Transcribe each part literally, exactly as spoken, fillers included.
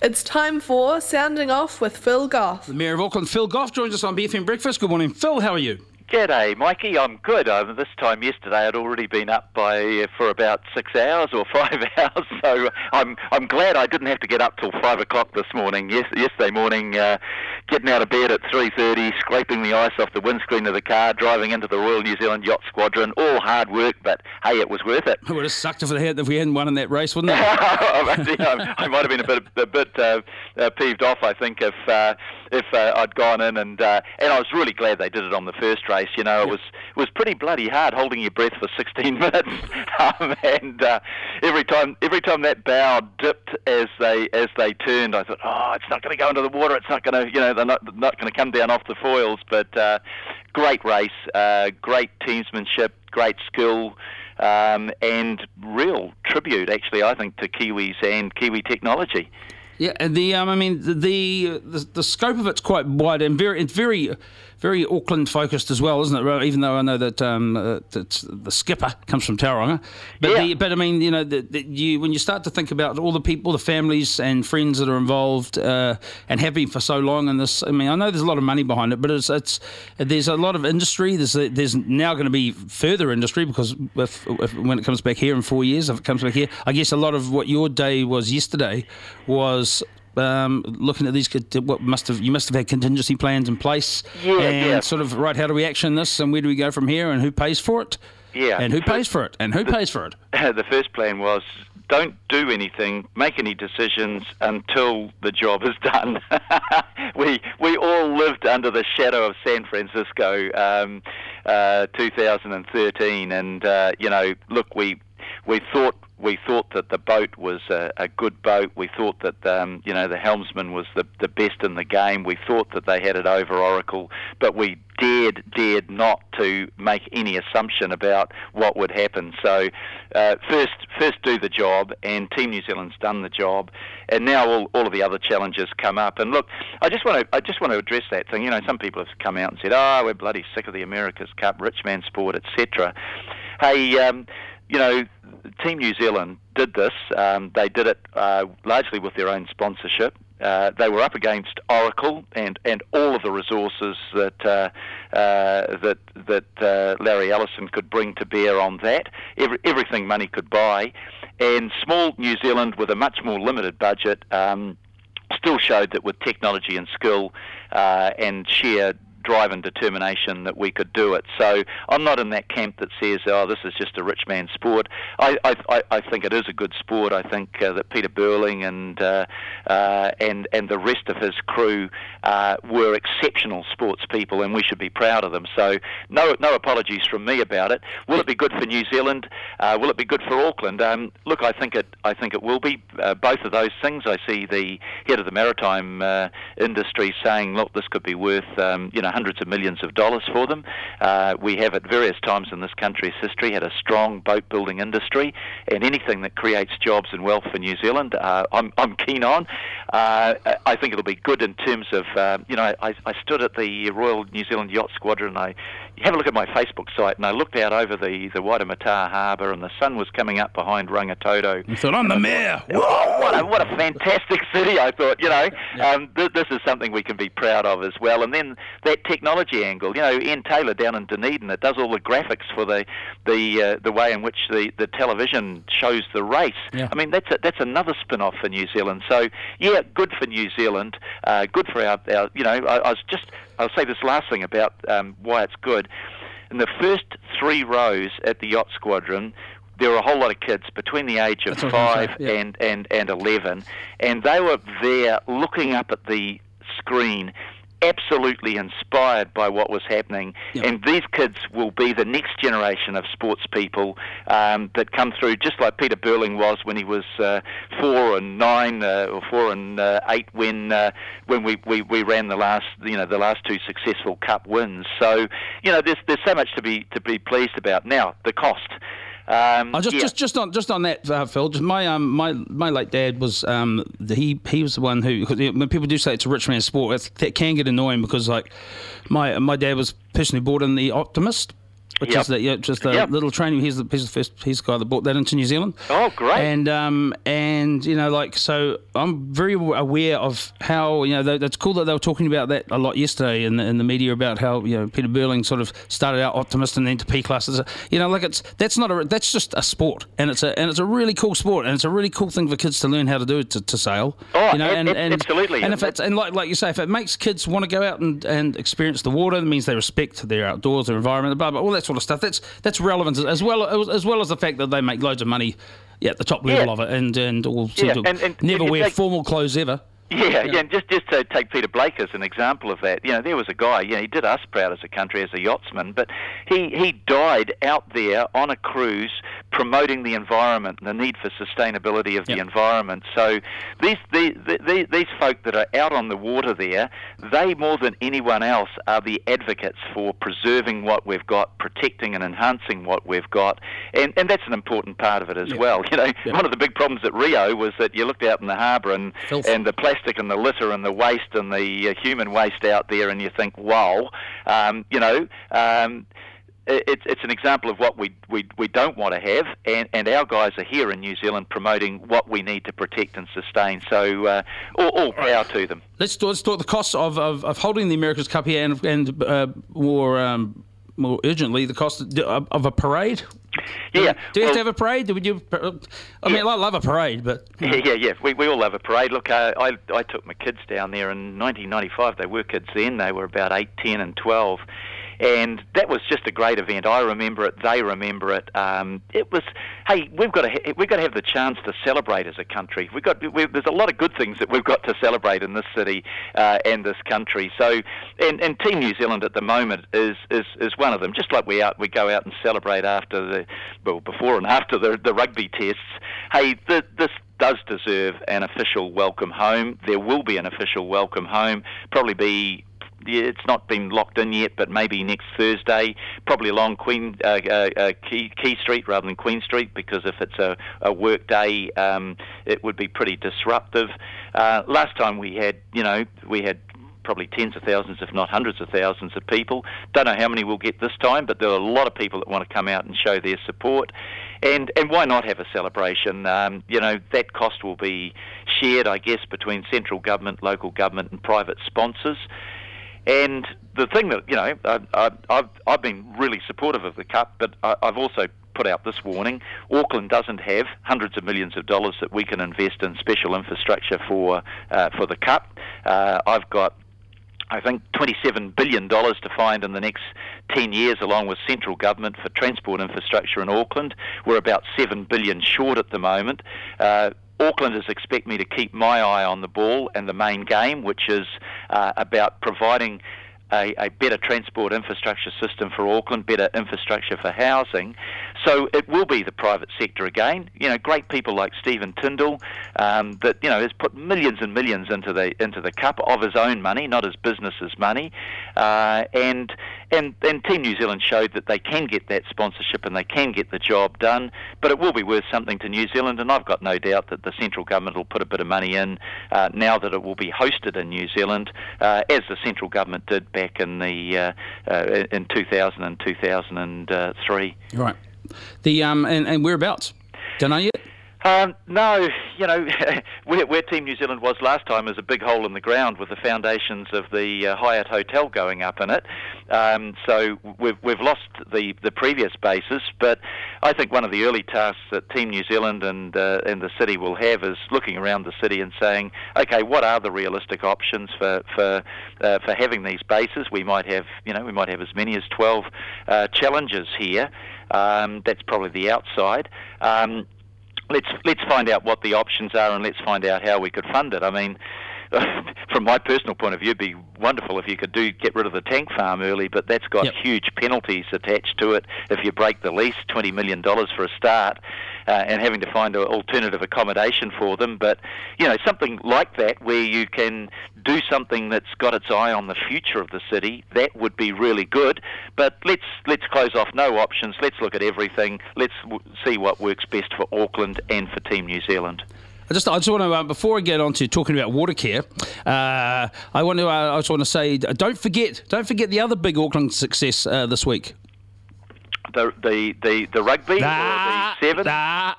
It's time for Sounding Off with Phil Goff. The Mayor of Auckland, Phil Goff, joins us on B F M Breakfast. Good morning, Phil. How are you? G'day, Mikey. I'm good. Um, this time yesterday, I'd already been up by uh, for about six hours or five hours, so I'm I'm glad I didn't have to get up till five o'clock this morning. Yes, yesterday morning, uh, getting out of bed at three thirty, scraping the ice off the windscreen of the car, driving into the Royal New Zealand Yacht Squadron. All hard work, but hey, it was worth it. It would have sucked if, it had, if we hadn't won in that race, wouldn't it? I, I might have been a bit a bit uh, uh, peeved off, I think, if uh, if uh, I'd gone in and uh, and I was really glad they did it on the first race. You know, it was it was pretty bloody hard holding your breath for sixteen minutes, um, and uh, every time every time that bow dipped as they as they turned, I thought, oh, it's not going to go into the water. It's not going to, you know, they're not not going to come down off the foils. But uh, great race, uh, great teamsmanship, great skill. Um, and real tribute, actually, I think, to Kiwis and Kiwi technology. Yeah, and the um, I mean the, the the the scope of it's quite wide and very it's very very Auckland focused as well, isn't it? Even though I know that um uh, that the skipper comes from Tauranga, but yeah. the, but I mean you know the, the, you when you start to think about all the people, the families and friends that are involved uh, and have been for so long in this. I mean I know there's a lot of money behind it, but it's it's there's a lot of industry. There's a, there's now going to be further industry because if, if when it comes back here in four years, if it comes back here, I guess a lot of what your day was yesterday was. Um, looking at these, what must have you must have had contingency plans in place, yeah, and yeah. sort of right. How do we action this, and where do we go from here, and who pays for it? Yeah, and who pays for it, and who the, pays for it? The first plan was don't do anything, make any decisions until the job is done. we we all lived under the shadow of San Francisco, um, uh, two thousand thirteen, and uh, you know, look, we we thought. We thought that the boat was a, a good boat. We thought that um, you know the helmsman was the, the best in the game. We thought that they had it over Oracle, but we dared dared not to make any assumption about what would happen. So uh, first first do the job, and Team New Zealand's done the job, and now all, all of the other challenges come up. And look, I just want to I just want to address that thing. You know, some people have come out and said, "Oh, we're bloody sick of the America's Cup, rich man sport, et cetera" Hey. Um, You know, Team New Zealand did this. Um, they did it uh, largely with their own sponsorship. Uh, they were up against Oracle and, and all of the resources that uh, uh, that that uh, Larry Ellison could bring to bear on that. Every, everything money could buy, and small New Zealand with a much more limited budget um, still showed that with technology and skill uh, and sheer drive and determination that we could do it. So I'm not in that camp that says, oh, this is just a rich man's sport. I I, I think it is a good sport. I think uh, that Peter Burling and uh, uh, and and the rest of his crew uh, were exceptional sports people, and we should be proud of them. So no no apologies from me about it. Will it be good for New Zealand? Uh, will it be good for Auckland? Um, look, I think it I think it will be uh, both of those things. I see the head of the maritime uh, industry saying, look, this could be worth um, you know. hundreds of millions of dollars for them. Uh, we have at various times in this country's history had a strong boat building industry, and anything that creates jobs and wealth for New Zealand, uh, I'm, I'm keen on. Uh, I think it'll be good in terms of, uh, you know, I, I stood at the Royal New Zealand Yacht Squadron. I have a look at my Facebook site, and I looked out over the, the Waitemata Harbour, and the sun was coming up behind Rangitoto. You thought, I'm the mayor. Oh, what a, what a fantastic city, I thought, you know. Yeah. Um, th- this is something we can be proud of as well. And then that technology angle, you know, Ian Taylor down in Dunedin that does all the graphics for the the uh, the way in which the, the television shows the race. Yeah. I mean, that's a, that's another spin-off for New Zealand. So, yeah, good for New Zealand, uh, good for our, our you know, I, I was just, I'll say this last thing about um, why it's good. In the first three rows at the Yacht Squadron, there were a whole lot of kids between the age of That's five yeah. and, and, and eleven, and they were there looking up at the screen, absolutely inspired by what was happening. Yep. And these kids will be the next generation of sports people um, that come through, just like Peter Burling was when he was uh, four and nine uh, or four and uh, eight when uh, when we, we, we ran the last you know the last two successful Cup wins. So you know there's there's so much to be to be pleased about. Now the cost. Um, oh, just, yeah. just, just on, just on that, uh, Phil. Just my, um, my, my late dad was, um, the, he, he was the one who. Cause when people do say it's a rich man's sport, it's, that can get annoying because, like, my, my dad was personally bought in the Optimist. which Yep. is the, yeah, just a Yep. little training. He's the, he's the first, he's the guy that brought that into New Zealand. Oh, great. And um, and you know, like, so I'm very aware of how, you know, they, it's cool that they were talking about that a lot yesterday in the, in the media about how, you know, Peter Burling sort of started out optimist and then to P classes. You know, like it's that's not a that's just a sport, and it's a and it's a really cool sport, and it's a really cool thing for kids to learn how to do to, to sail. Oh, you know, ab- and, ab- and absolutely. And if it's and like like you say, if it makes kids want to go out and, and experience the water, it means they respect their outdoors, their environment, blah blah, all that sort of stuff. That's that's relevant as well as well as the fact that they make loads of money, yeah, at the top level Yeah. of it, and and all seem Yeah, to and- and never if you wear take- formal clothes ever. Yeah, yeah, and just, just to take Peter Blake as an example of that, you know, there was a guy, you know, he did us proud as a country as a yachtsman, but he, he died out there on a cruise promoting the environment and the need for sustainability of Yep. the environment. So these, these, these, these folk that are out on the water there, they more than anyone else are the advocates for preserving what we've got, protecting and enhancing what we've got, and, and that's an important part of it as Yep. well. You know, Yep. one of the big problems at Rio was that you looked out in the harbour and, Filth. and the plastic and the litter and the waste and the uh, human waste out there, and you think, wow, um, you know, um, it, it's an example of what we, we, we don't want to have, and, and our guys are here in New Zealand promoting what we need to protect and sustain. So uh, all, all power to them. Let's talk, let's talk the costs of, of, of holding the America's Cup here, and, and uh, more um, more urgently, the cost of, of a parade. Yeah. Do you well, have to have a parade? Would you? I mean, Yeah. I love a parade, but you know. Yeah, yeah, yeah. We, we all have a parade. Look, uh, I I took my kids down there in nineteen ninety-five. They were kids then. They were about eight, ten, and twelve. And that was just a great event. I remember it. They remember it. Um, it was, hey, we've got to ha- we've got to have the chance to celebrate as a country. We've got we, there's a lot of good things that we've got to celebrate in this city uh, and this country. So, and, and Team New Zealand at the moment is, is, is one of them. Just like we out we go out and celebrate after the well before and after the the rugby tests. Hey, the, this. does deserve an official welcome home. There will be an official welcome home. Probably be, yeah, it's not been locked in yet, but maybe next Thursday, probably along Queen uh, uh, uh, Key, Key Street rather than Queen Street, because if it's a, a work day, um, it would be pretty disruptive. Uh, last time we had, you know, we had probably tens of thousands, if not hundreds of thousands of people. Don't know how many we'll get this time, but there are a lot of people that want to come out and show their support. And and why not have a celebration? Um, you know, that cost will be shared, I guess, between central government, local government and private sponsors. And the thing that, you know, I, I, I've, I've been really supportive of the Cup, but I, I've also put out this warning. Auckland doesn't have hundreds of millions of dollars that we can invest in special infrastructure for, uh, for the Cup. Uh, I've got I think twenty-seven billion dollars to find in the next ten years, along with central government, for transport infrastructure in Auckland. We're about seven billion dollars short at the moment. Uh, Aucklanders expect me to keep my eye on the ball and the main game, which is uh, about providing A, a better transport infrastructure system for Auckland, better infrastructure for housing. So it will be the private sector again. You know, great people like Stephen Tyndall, um, that, you know, has put millions and millions into the into the Cup of his own money, not his business's money. Uh, and and and Team New Zealand showed that they can get that sponsorship and they can get the job done. But it will be worth something to New Zealand, and I've got no doubt that the central government will put a bit of money in uh, now that it will be hosted in New Zealand, uh, as the central government did back in the uh, uh, in two thousand and two thousand three. Right. The um and, and whereabouts? Don't know yet. Um, no, you know, where, where Team New Zealand was last time is a big hole in the ground with the foundations of the uh, Hyatt Hotel going up in it. Um, so we've we've lost the, the previous bases, but I think one of the early tasks that Team New Zealand and uh, and the city will have is looking around the city and saying, okay, what are the realistic options for for uh, for having these bases? We might have, you know, we might have as many as twelve uh, challenges here. Um, that's probably the outside. Um, Let's let's find out what the options are, and let's find out how we could fund it. I mean, from my personal point of view, it'd be wonderful if you could do get rid of the tank farm early, but that's got Yep. huge penalties attached to it if you break the lease, twenty million dollars for a start, uh, and having to find an alternative accommodation for them. But, you know, something like that where you can do something that's got its eye on the future of the city, that would be really good. But let's let's close off no options. Let's look at everything. Let's w- see what works best for Auckland and for Team New Zealand. I just, I just want to, uh, before I get on to talking about water care, uh, I want to, uh, I just want to say, don't forget, don't forget the other big Auckland success uh, this week. the the the, the rugby Nah, or the seven? nah.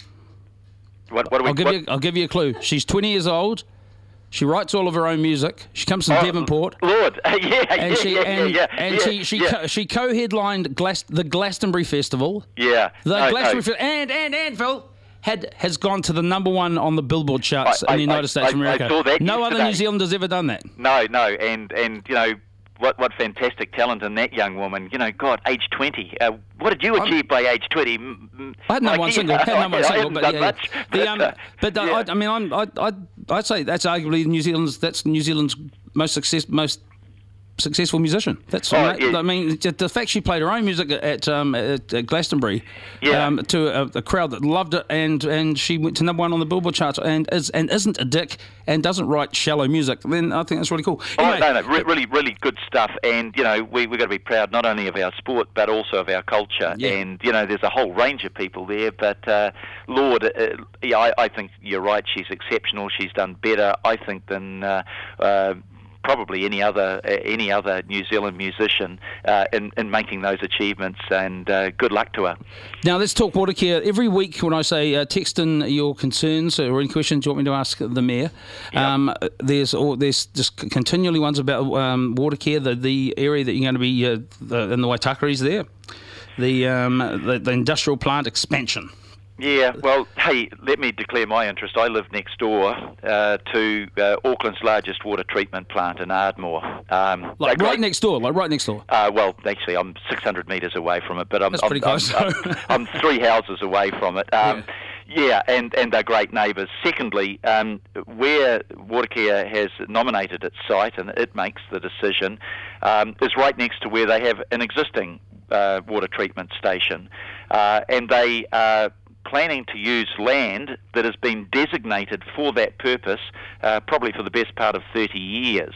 What, what are we? I'll give what? you. I'll give you a clue. She's twenty years old. She writes all of her own music. She comes from Oh, Devonport. Lord, yeah, And yeah, she yeah, and, yeah, and yeah, she she yeah. co- she co-headlined Glas- the Glastonbury Festival. Yeah. The No, Glastonbury no. Festival, and and and Phil had has gone to the number one on the Billboard charts I- in the I- United I- States of I- I America. saw that no other New yesterday. Zealander's ever done that. No, no, and and you know what what fantastic talent in that young woman. You know, God, age twenty. Uh, what did you achieve by age twenty? Mm, mm, I had no like, one yeah, single. Had no I- one I single, haven't but done yeah, much, yeah. but, The, um, uh, but uh, yeah. I, I mean, I'm, I, I, I'd say that's arguably New Zealand's. That's New Zealand's most success, most successful musician. That's Oh, right. yeah. I mean, the the fact she played her own music at um, at, at Glastonbury, Yeah. um, to a, a crowd that loved it, and, and she went to number one on the Billboard charts, and is and isn't a dick, and doesn't write shallow music. Then I think that's really cool. Oh, Anyway, no, no, re- really, really good stuff. And, you know, we, we've got to be proud not only of our sport, but also of our culture. Yeah. And, you know, there's a whole range of people there. But, uh, Lord, uh, yeah, I, I think you're right. She's exceptional. She's done better, I think, than... Uh, uh, probably any other uh, any other New Zealand musician uh, in, in making those achievements, and uh, good luck to her. Now let's talk water care. Every week when I say uh, text in your concerns or any questions you want me to ask the Mayor, um, there's or there's just continually ones about um, water care, the, the area that you're going to be uh, the, in the Waitakaris there, the, um, the the industrial plant expansion. Yeah, well, hey, let me declare my interest. I live next door uh, to uh, Auckland's largest water treatment plant in Ardmore. Um, Like they- right next door, like right next door. Uh, well, actually, I'm six hundred metres away from it, but I'm, That's I'm, pretty close. I'm, I'm, I'm three houses away from it. Um, yeah. and, and they're great neighbours. Secondly, um, where Watercare has nominated its site, and it makes the decision, um, is right next to where they have an existing uh, water treatment station. Uh, and they are planning to use land that has been designated for that purpose, uh, probably for the best part of thirty years.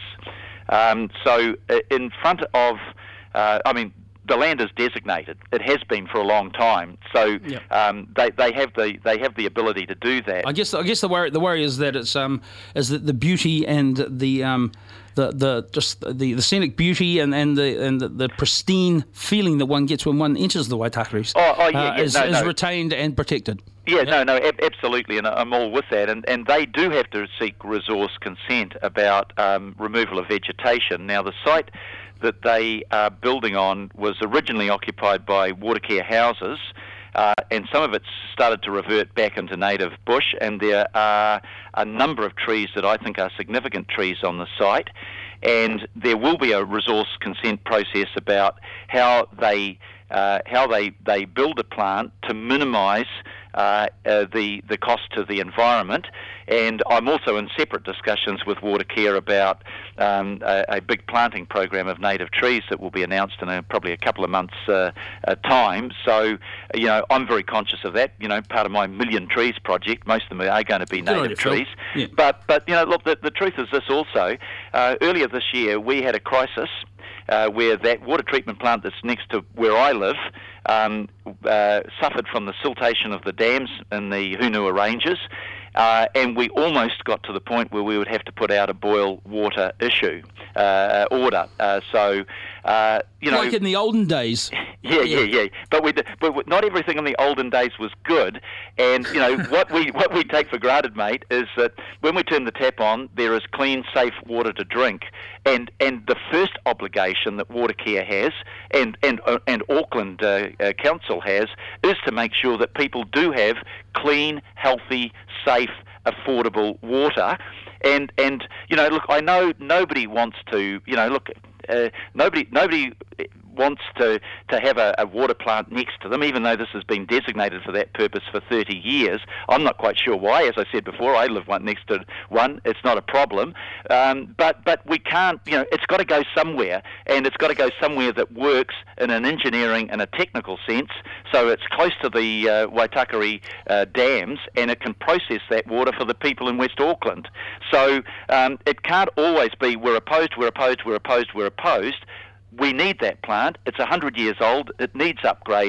Um, so uh, in front of, uh, I mean, the land is designated. It has been for a long time. So Yep. um, they they have the they have the ability to do that. I guess I guess the worry the worry is that it's um is that the beauty and the um the, the just the, the scenic beauty and, and the and the, the pristine feeling that one gets when one enters the Waitakaris Oh, oh, yeah, uh, yeah, is, no, is no. retained and protected. Yeah, no, no, ab- absolutely, and I'm all with that. And, and they do have to seek resource consent about um, removal of vegetation. Now, the site that they are building on was originally occupied by Watercare houses, uh, and some of it's started to revert back into native bush, and there are a number of trees that I think are significant trees on the site, and there will be a resource consent process about how they uh, how they, they build a plant to minimise Uh, uh, the the cost to the environment, and I'm also in separate discussions with Watercare about um, a, a big planting program of native trees that will be announced in a, probably a couple of months' uh, uh, time. So, you know, I'm very conscious of that. You know, part of my Million Trees project, most of them are going to be Good on native you, Phil. trees. Yeah. But but you know, look, the, the truth is this also. Uh, earlier this year, we had a crisis. Uh, where that water treatment plant that's next to where I live um, uh, suffered from the siltation of the dams in the Hunua Ranges, uh, and we almost got to the point where we would have to put out a boil water issue uh, order. Uh, so, uh, you know, Like in the olden days. yeah, yeah, yeah. But we, but we- not everything in the olden days was good. And you know what we what we take for granted, mate, is that when we turn the tap on, there is clean, safe water to drink. And and the first obligation that Watercare has, and and uh, and Auckland uh, uh, Council has, is to make sure that people do have clean, healthy, safe, affordable water. And and you know, look, I know nobody wants to, you know, look. Uh, nobody, nobody wants to, to have a, a water plant next to them, even though this has been designated for that purpose for thirty years. I'm not quite sure why. As I said before, I live one next to one. It's not a problem. Um, but but we can't, you know, it's got to go somewhere, and it's got to go somewhere that works in an engineering and a technical sense, so it's close to the uh, Waitakere uh, dams, and it can process that water for the people in West Auckland. So um, it can't always be we're opposed, we're opposed, we're opposed, we're opposed. We need that plant. It's one hundred years old. It needs upgrading.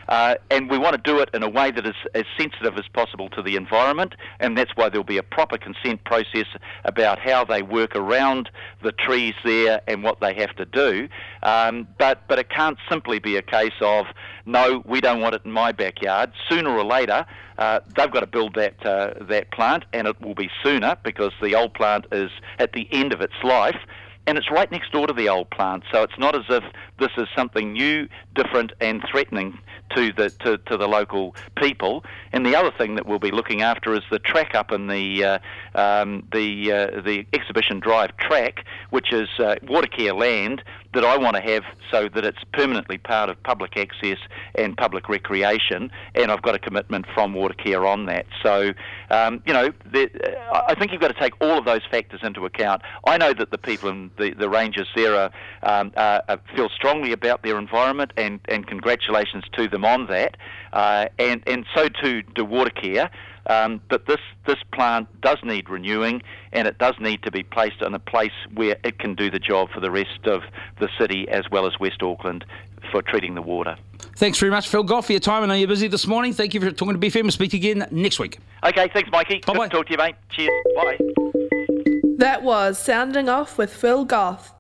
Uh, and we want to do it in a way that is as sensitive as possible to the environment, and that's why there'll be a proper consent process about how they work around the trees there and what they have to do. Um, but, but it can't simply be a case of, no, we don't want it in my backyard. Sooner or later, uh, they've got to build that, uh, that plant, and it will be sooner because the old plant is at the end of its life. And it's right next door to the old plant, so it's not as if this is something new, different and threatening to the to, to the local people. And the other thing that we'll be looking after is the track up in the uh, um, the uh, the Exhibition Drive track, which is uh, Watercare land that I want to have so that it's permanently part of public access and public recreation, and I've got a commitment from Watercare on that. So, um, you know, the, I think you've got to take all of those factors into account. I know that the people in the, the ranges there are, um, uh, feel strongly about their environment, and, and congratulations to them on that, uh, and, and so too do Watercare. Um, but this, this plant does need renewing, and it does need to be placed in a place where it can do the job for the rest of the city as well as West Auckland for treating the water. Thanks very much, Phil Goff, for your time. I know you're busy this morning. Thank you for talking to B F M. We'll speak again next week. Okay, thanks, Mikey. Bye-bye. Good to talk to you, mate. Cheers. Bye. That was Sounding Off with Phil Goff.